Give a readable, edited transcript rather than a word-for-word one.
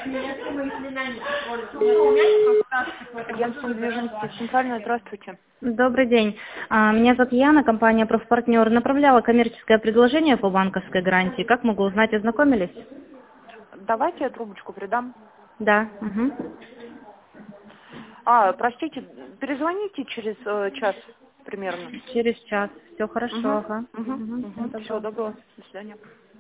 Агентство недвижимости центральное, здравствуйте. Добрый день. Меня зовут Яна, компания «Профпартнер». Направляла коммерческое предложение по банковской гарантии. Как могу узнать, ознакомились? Давайте я трубочку придам. Да. Угу. Простите, перезвоните через час примерно. Через час. Все хорошо. Ага. Угу. Угу. Всего Всего доброго. доброго. До свидания.